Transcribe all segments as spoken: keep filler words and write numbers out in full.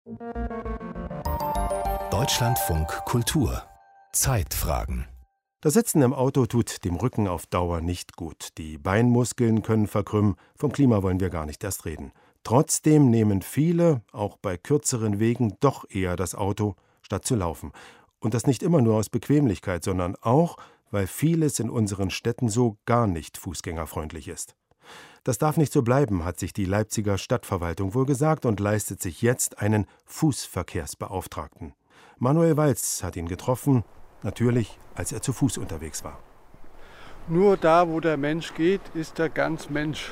Deutschlandfunk Kultur Zeitfragen. Das Sitzen im Auto tut dem Rücken auf Dauer nicht gut. Die Beinmuskeln können verkrümmen, vom Klima wollen wir gar nicht erst reden. Trotzdem nehmen viele, auch bei kürzeren Wegen, doch eher das Auto, statt zu laufen. Und das nicht immer nur aus Bequemlichkeit, sondern auch, weil vieles in unseren Städten so gar nicht fußgängerfreundlich ist. Das darf nicht so bleiben, hat sich die Leipziger Stadtverwaltung wohl gesagt und leistet sich jetzt einen Fußverkehrsbeauftragten. Manuel Walz hat ihn getroffen, natürlich, als er zu Fuß unterwegs war. Nur da, wo der Mensch geht, ist er ganz Mensch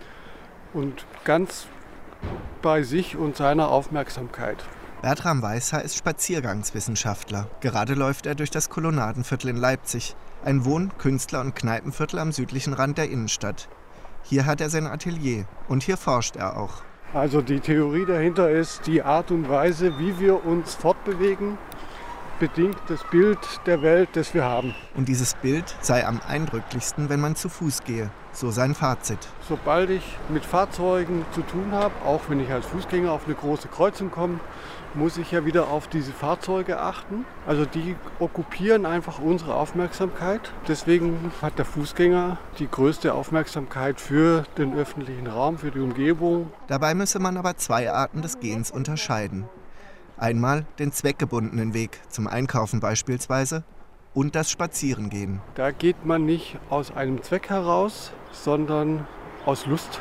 und ganz bei sich und seiner Aufmerksamkeit. Bertram Weishaar ist Spaziergangswissenschaftler. Gerade läuft er durch das Kolonnadenviertel in Leipzig, ein Wohn-, Künstler- und Kneipenviertel am südlichen Rand der Innenstadt. Hier hat er sein Atelier und hier forscht er auch. Also die Theorie dahinter ist, die Art und Weise, wie wir uns fortbewegen, bedingt das Bild der Welt, das wir haben. Und dieses Bild sei am eindrücklichsten, wenn man zu Fuß gehe, so sein Fazit. Sobald ich mit Fahrzeugen zu tun habe, auch wenn ich als Fußgänger auf eine große Kreuzung komme, muss ich ja wieder auf diese Fahrzeuge achten. Also die okkupieren einfach unsere Aufmerksamkeit. Deswegen hat der Fußgänger die größte Aufmerksamkeit für den öffentlichen Raum, für die Umgebung. Dabei müsse man aber zwei Arten des Gehens unterscheiden. Einmal den zweckgebundenen Weg, zum Einkaufen beispielsweise, und das Spazierengehen. Da geht man nicht aus einem Zweck heraus, sondern aus Lust.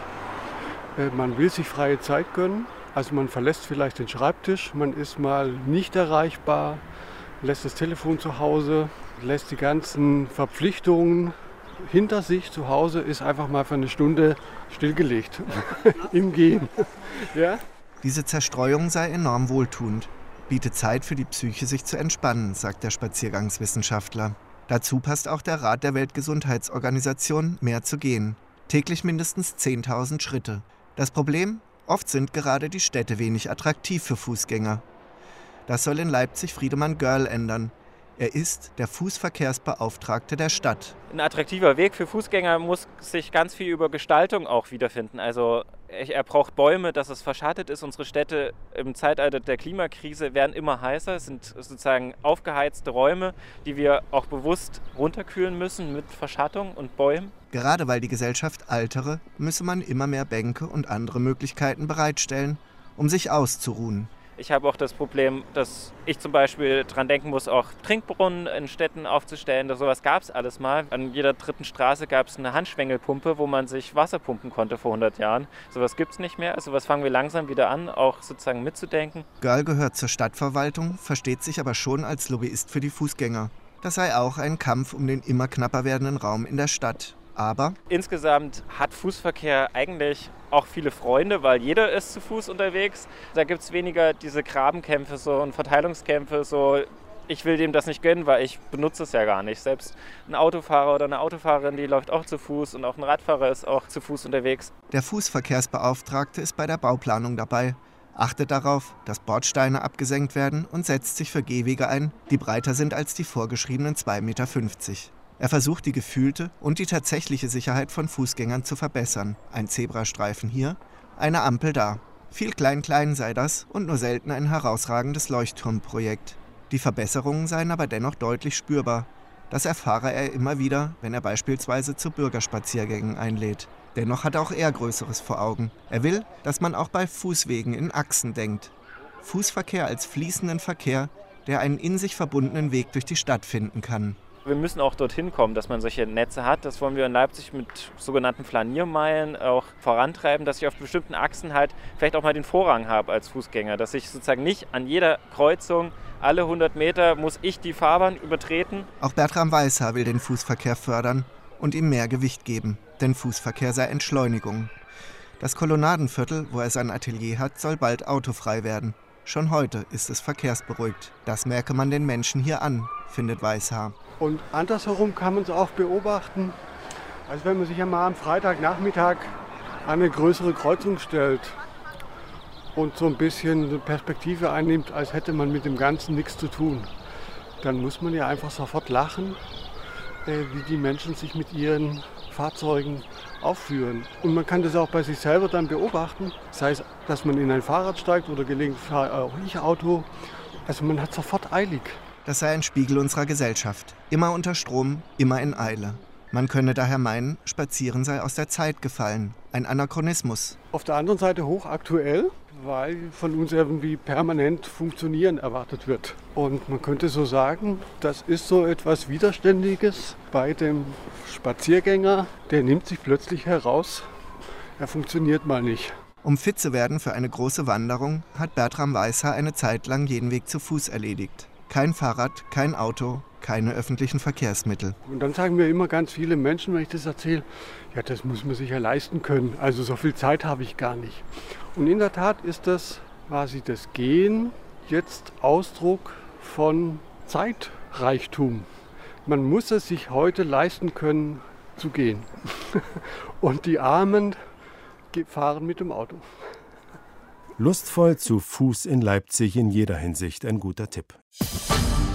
Man will sich freie Zeit gönnen. Also man verlässt vielleicht den Schreibtisch, man ist mal nicht erreichbar, lässt das Telefon zu Hause, lässt die ganzen Verpflichtungen hinter sich zu Hause, ist einfach mal für eine Stunde stillgelegt im Gehen. Ja? Diese Zerstreuung sei enorm wohltuend, bietet Zeit für die Psyche, sich zu entspannen, sagt der Spaziergangswissenschaftler. Dazu passt auch der Rat der Weltgesundheitsorganisation, mehr zu gehen. Täglich mindestens zehntausend Schritte. Das Problem? Oft sind gerade die Städte wenig attraktiv für Fußgänger. Das soll in Leipzig Friedemann Görl ändern. Er ist der Fußverkehrsbeauftragte der Stadt. Ein attraktiver Weg für Fußgänger muss sich ganz viel über Gestaltung auch wiederfinden. Also er braucht Bäume, dass es verschattet ist. Unsere Städte im Zeitalter der Klimakrise werden immer heißer. Es sind sozusagen aufgeheizte Räume, die wir auch bewusst runterkühlen müssen mit Verschattung und Bäumen. Gerade weil die Gesellschaft altere, müsse man immer mehr Bänke und andere Möglichkeiten bereitstellen, um sich auszuruhen. Ich habe auch das Problem, dass ich zum Beispiel dran denken muss, auch Trinkbrunnen in Städten aufzustellen. Sowas gab es alles mal. An jeder dritten Straße gab es eine Handschwengelpumpe, wo man sich Wasser pumpen konnte vor hundert Jahren. Sowas gibt es nicht mehr. Also was fangen wir langsam wieder an, auch sozusagen mitzudenken. Görl gehört zur Stadtverwaltung, versteht sich aber schon als Lobbyist für die Fußgänger. Das sei auch ein Kampf um den immer knapper werdenden Raum in der Stadt. Aber insgesamt hat Fußverkehr eigentlich auch viele Freunde, weil jeder ist zu Fuß unterwegs. Da gibt es weniger diese Grabenkämpfe so und Verteilungskämpfe, so ich will dem das nicht gönnen, weil ich benutze es ja gar nicht. Selbst ein Autofahrer oder eine Autofahrerin, die läuft auch zu Fuß und auch ein Radfahrer ist auch zu Fuß unterwegs. Der Fußverkehrsbeauftragte ist bei der Bauplanung dabei, achtet darauf, dass Bordsteine abgesenkt werden und setzt sich für Gehwege ein, die breiter sind als die vorgeschriebenen zwei Komma fünfzig Meter. Er versucht, die gefühlte und die tatsächliche Sicherheit von Fußgängern zu verbessern. Ein Zebrastreifen hier, eine Ampel da. Viel Klein-Klein sei das und nur selten ein herausragendes Leuchtturmprojekt. Die Verbesserungen seien aber dennoch deutlich spürbar. Das erfahre er immer wieder, wenn er beispielsweise zu Bürgerspaziergängen einlädt. Dennoch hat auch er Größeres vor Augen. Er will, dass man auch bei Fußwegen in Achsen denkt. Fußverkehr als fließenden Verkehr, der einen in sich verbundenen Weg durch die Stadt finden kann. Wir müssen auch dorthin kommen, dass man solche Netze hat. Das wollen wir in Leipzig mit sogenannten Flaniermeilen auch vorantreiben, dass ich auf bestimmten Achsen halt vielleicht auch mal den Vorrang habe als Fußgänger. Dass ich sozusagen nicht an jeder Kreuzung, alle hundert Meter, muss ich die Fahrbahn übertreten. Auch Bertram Weishaar will den Fußverkehr fördern und ihm mehr Gewicht geben. Denn Fußverkehr sei Entschleunigung. Das Kolonnadenviertel, wo er sein Atelier hat, soll bald autofrei werden. Schon heute ist es verkehrsberuhigt. Das merke man den Menschen hier an, findet Weishaar. Und andersherum kann man es auch beobachten, also wenn man sich einmal am Freitagnachmittag an eine größere Kreuzung stellt und so ein bisschen eine Perspektive einnimmt, als hätte man mit dem Ganzen nichts zu tun, dann muss man ja einfach sofort lachen, wie die Menschen sich mit ihren Fahrzeugen aufführen. Und man kann das auch bei sich selber dann beobachten, sei es, dass man in ein Fahrrad steigt oder gelegentlich fahre auch ich Auto. Also man hat sofort eilig. Das sei ein Spiegel unserer Gesellschaft. Immer unter Strom, immer in Eile. Man könne daher meinen, Spazieren sei aus der Zeit gefallen. Ein Anachronismus. Auf der anderen Seite hochaktuell, weil von uns irgendwie permanent Funktionieren erwartet wird. Und man könnte so sagen, das ist so etwas Widerständiges bei dem Spaziergänger. Der nimmt sich plötzlich heraus, er funktioniert mal nicht. Um fit zu werden für eine große Wanderung, hat Bertram Weishaar eine Zeit lang jeden Weg zu Fuß erledigt. Kein Fahrrad, kein Auto, keine öffentlichen Verkehrsmittel. Und dann sagen mir immer ganz viele Menschen, wenn ich das erzähle, ja, das muss man sich ja leisten können. Also so viel Zeit habe ich gar nicht. Und in der Tat ist das quasi das Gehen jetzt Ausdruck von Zeitreichtum. Man muss es sich heute leisten können, zu gehen. Und die Armen fahren mit dem Auto. Lustvoll zu Fuß in Leipzig in jeder Hinsicht ein guter Tipp.